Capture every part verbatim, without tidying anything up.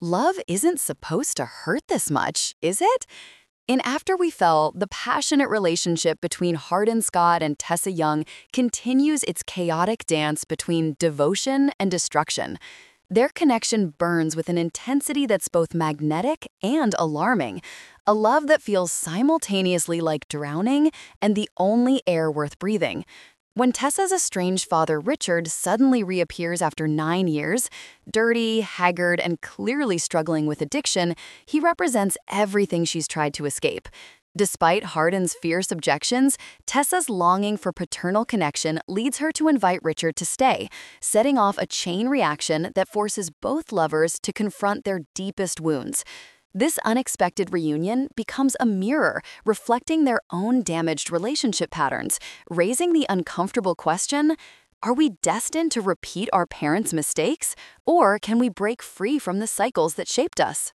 Love isn't supposed to hurt this much, is it? In After We Fell, the passionate relationship between Hardin Scott and Tessa Young continues its chaotic dance between devotion and destruction. Their connection burns with an intensity that's both magnetic and alarming, a love that feels simultaneously like drowning and the only air worth breathing. When Tessa's estranged father Richard suddenly reappears after nine years, dirty, haggard, and clearly struggling with addiction, he represents everything she's tried to escape. Despite Hardin's fierce objections, Tessa's longing for paternal connection leads her to invite Richard to stay, setting off a chain reaction that forces both lovers to confront their deepest wounds. This unexpected reunion becomes a mirror reflecting their own damaged relationship patterns, raising the uncomfortable question, are we destined to repeat our parents' mistakes, or can we break free from the cycles that shaped us?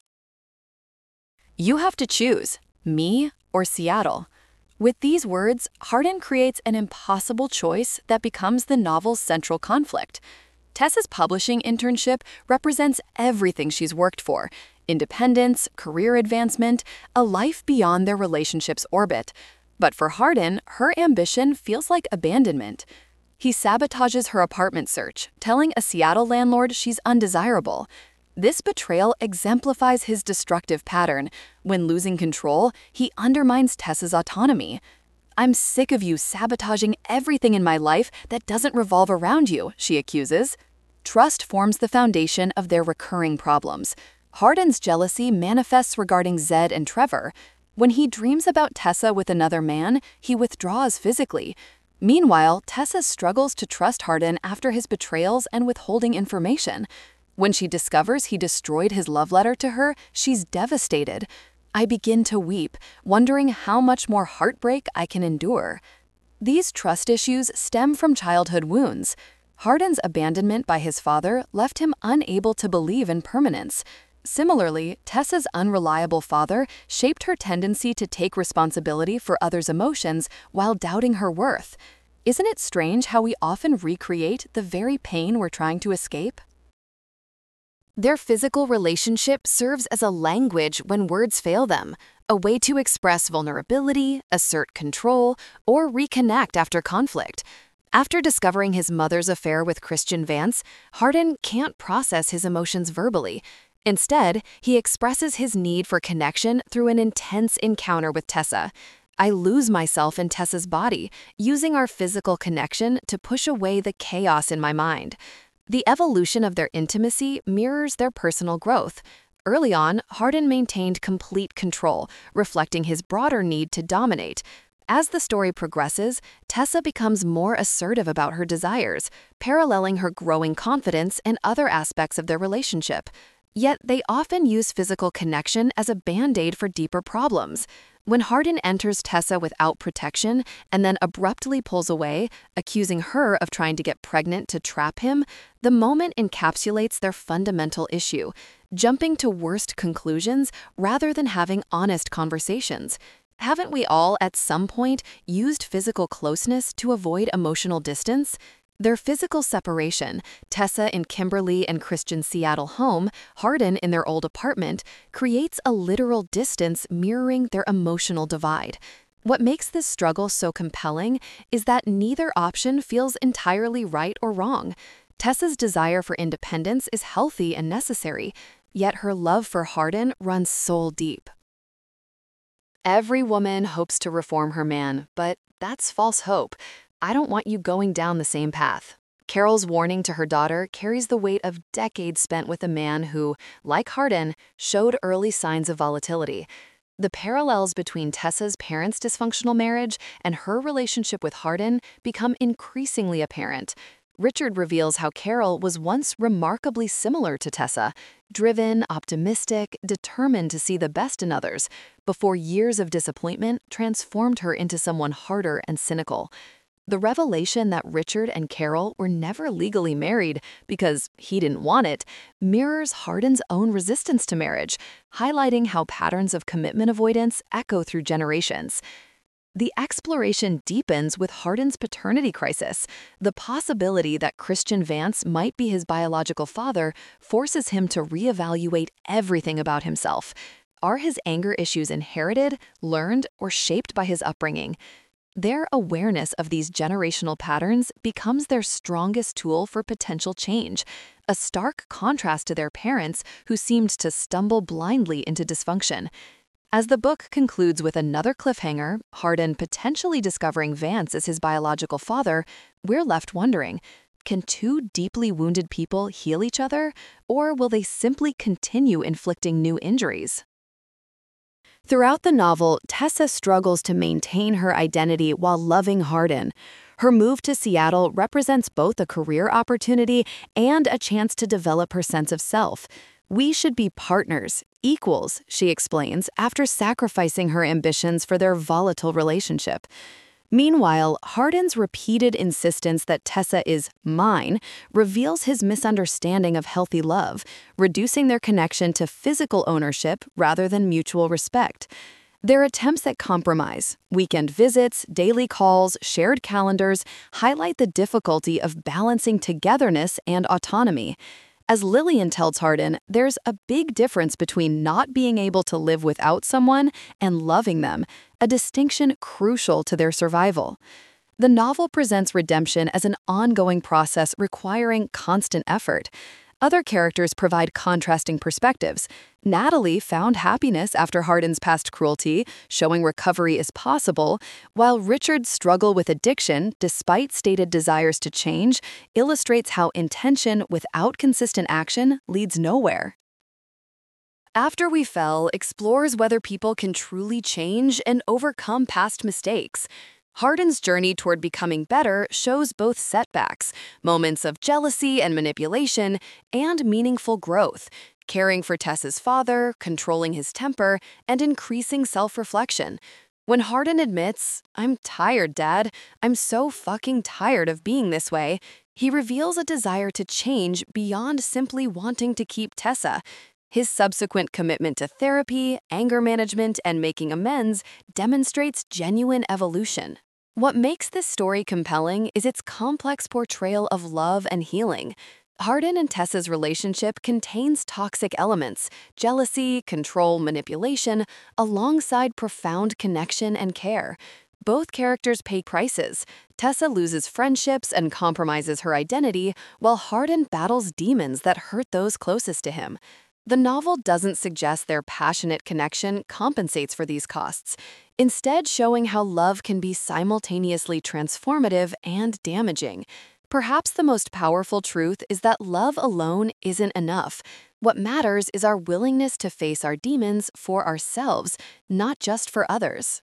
You have to choose, me or Seattle. With these words, Hardin creates an impossible choice that becomes the novel's central conflict. Tessa's publishing internship represents everything she's worked for: independence, career advancement, a life beyond their relationship's orbit. But for Hardin, her ambition feels like abandonment. He sabotages her apartment search, telling a Seattle landlord she's undesirable. This betrayal exemplifies his destructive pattern. When losing control, he undermines Tessa's autonomy. "I'm sick of you sabotaging everything in my life that doesn't revolve around you," she accuses. Trust forms the foundation of their recurring problems. Hardin's jealousy manifests regarding Zed and Trevor. When he dreams about Tessa with another man, he withdraws physically. Meanwhile, Tessa struggles to trust Hardin after his betrayals and withholding information. When she discovers he destroyed his love letter to her, she's devastated. "I begin to weep, wondering how much more heartbreak I can endure." These trust issues stem from childhood wounds. Hardin's abandonment by his father left him unable to believe in permanence. Similarly, Tessa's unreliable father shaped her tendency to take responsibility for others' emotions while doubting her worth. Isn't it strange how we often recreate the very pain we're trying to escape? Their physical relationship serves as a language when words fail them, a way to express vulnerability, assert control, or reconnect after conflict. After discovering his mother's affair with Christian Vance, Hardin can't process his emotions verbally. Instead, he expresses his need for connection through an intense encounter with Tessa. "I lose myself in Tessa's body, using our physical connection to push away the chaos in my mind." The evolution of their intimacy mirrors their personal growth. Early on, Hardin maintained complete control, reflecting his broader need to dominate. As the story progresses, Tessa becomes more assertive about her desires, paralleling her growing confidence in other aspects of their relationship. Yet they often use physical connection as a band-aid for deeper problems. When Hardin enters Tessa without protection and then abruptly pulls away, accusing her of trying to get pregnant to trap him, the moment encapsulates their fundamental issue, jumping to worst conclusions rather than having honest conversations. Haven't we all, at some point, used physical closeness to avoid emotional distance? Their physical separation, Tessa in Kimberly and Christian's Seattle home, Hardin in their old apartment, creates a literal distance mirroring their emotional divide. What makes this struggle so compelling is that neither option feels entirely right or wrong. Tessa's desire for independence is healthy and necessary, yet her love for Hardin runs soul deep. Every woman hopes to reform her man, but that's false hope. I don't want you going down the same path. Carol's warning to her daughter carries the weight of decades spent with a man who, like Hardin, showed early signs of volatility. The parallels between Tessa's parents' dysfunctional marriage and her relationship with Hardin become increasingly apparent. Richard reveals how Carol was once remarkably similar to Tessa, driven, optimistic, determined to see the best in others, before years of disappointment transformed her into someone harder and cynical. The revelation that Richard and Carol were never legally married because he didn't want it mirrors Hardin's own resistance to marriage, highlighting how patterns of commitment avoidance echo through generations. The exploration deepens with Hardin's paternity crisis. The possibility that Christian Vance might be his biological father forces him to reevaluate everything about himself. Are his anger issues inherited, learned, or shaped by his upbringing? Their awareness of these generational patterns becomes their strongest tool for potential change, a stark contrast to their parents who seemed to stumble blindly into dysfunction. As the book concludes with another cliffhanger, Hardin potentially discovering Vance as his biological father, we're left wondering, can two deeply wounded people heal each other, or will they simply continue inflicting new injuries? Throughout the novel, Tessa struggles to maintain her identity while loving Hardin. Her move to Seattle represents both a career opportunity and a chance to develop her sense of self. We should be partners, equals, she explains, after sacrificing her ambitions for their volatile relationship. Meanwhile, Hardin's repeated insistence that Tessa is mine reveals his misunderstanding of healthy love, reducing their connection to physical ownership rather than mutual respect. Their attempts at compromise, weekend visits, daily calls, shared calendars, highlight the difficulty of balancing togetherness and autonomy. As Lillian tells Hardin, there's a big difference between not being able to live without someone and loving them, a distinction crucial to their survival. The novel presents redemption as an ongoing process requiring constant effort. Other characters provide contrasting perspectives. Natalie found happiness after Hardin's past cruelty, showing recovery is possible, while Richard's struggle with addiction, despite stated desires to change, illustrates how intention without consistent action leads nowhere. After We Fell explores whether people can truly change and overcome past mistakes. Hardin's journey toward becoming better shows both setbacks, moments of jealousy and manipulation, and meaningful growth, caring for Tessa's father, controlling his temper, and increasing self-reflection. When Hardin admits, "I'm tired, Dad. I'm so fucking tired of being this way," he reveals a desire to change beyond simply wanting to keep Tessa. His subsequent commitment to therapy, anger management, and making amends demonstrates genuine evolution. What makes this story compelling is its complex portrayal of love and healing. Hardin and Tessa's relationship contains toxic elements, jealousy, control, manipulation, alongside profound connection and care. Both characters pay prices. Tessa loses friendships and compromises her identity, while Hardin battles demons that hurt those closest to him. The novel doesn't suggest their passionate connection compensates for these costs, instead showing how love can be simultaneously transformative and damaging. Perhaps the most powerful truth is that love alone isn't enough. What matters is our willingness to face our demons for ourselves, not just for others.